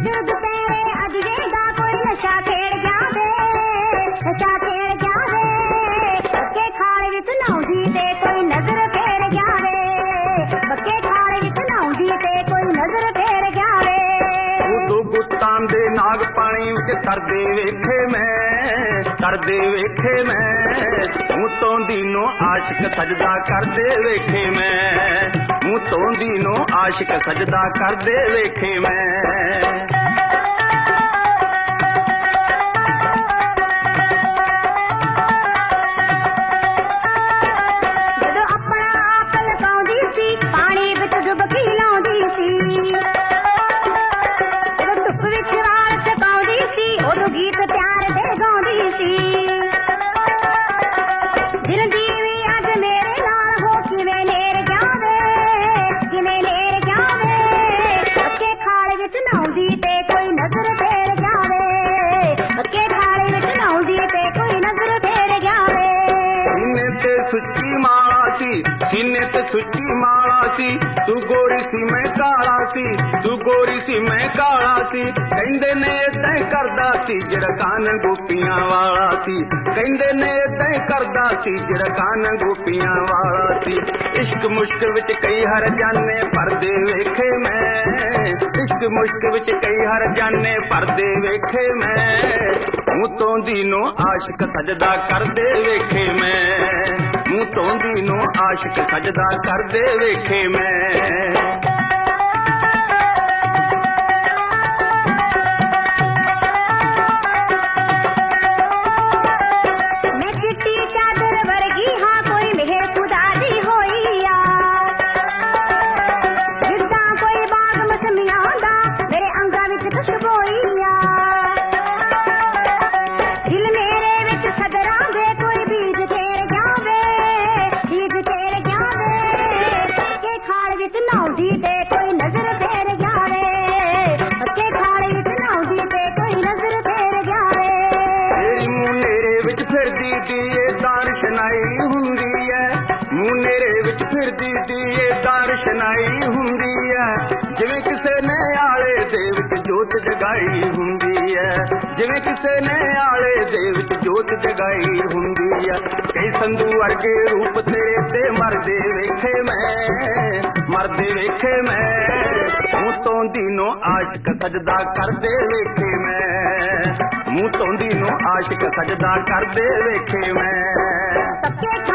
जुग तेरे अधवे दा कोई नशा खेड़ जावे, नशा खेड़ जावे। पक्के खाल विच नहाउंदी ते कोई नजर फेर जावे, पक्के खाल विच नहाउंदी ते कोई नजर फेर जावे। उदों गुत्तां दे नाग पानी विच तरदे वेखे मैं, तरदे वेखे मैं। मूंह तो दीनों आशिक सजदा करदे वेखे मैं, मूंह तो दीनों आशिक सजदा करदे वेखे मैं। सीने ते सुच्ची माला सी, तू गोरी सी मैं काला सी, तू गोरी सी मैं काला सी। कहंदे ने इदां करदा सी जेड़ा कान गोपियां वाला सी, कहंदे ने इदां करदा सी जेड़ा कान गोपियां वाला सी। इश्क मुश्क विच कई हर जाने परदे वेखे मैं, इश्क मुश्क विच कई हर जाने परदे वेखे मैं। मूंह तो दीनों आशिक सजदा करदे वेखे मैं, मूंह तो दीनों आशिक सजदा करदे वेखे मैं। दारशनाई हुंदी है मुनेरे विच फिरदी दी ये दारशनाई हुंदी है। जिवें किसे ने आले दे विच जोत जगाई हुंदी है, जिवें किसे ने आले दे विच जोत जगाई हुंदी है। कई संधू वर्गे रूप तेरे ते मरदे वेखे मैं, मरदे वेखे मैं। मूंह तो दीनों आशिक सजदा करदे वेखे मैं, मूंह तो दीनों आशिक सजदा करदे वेखे मैं।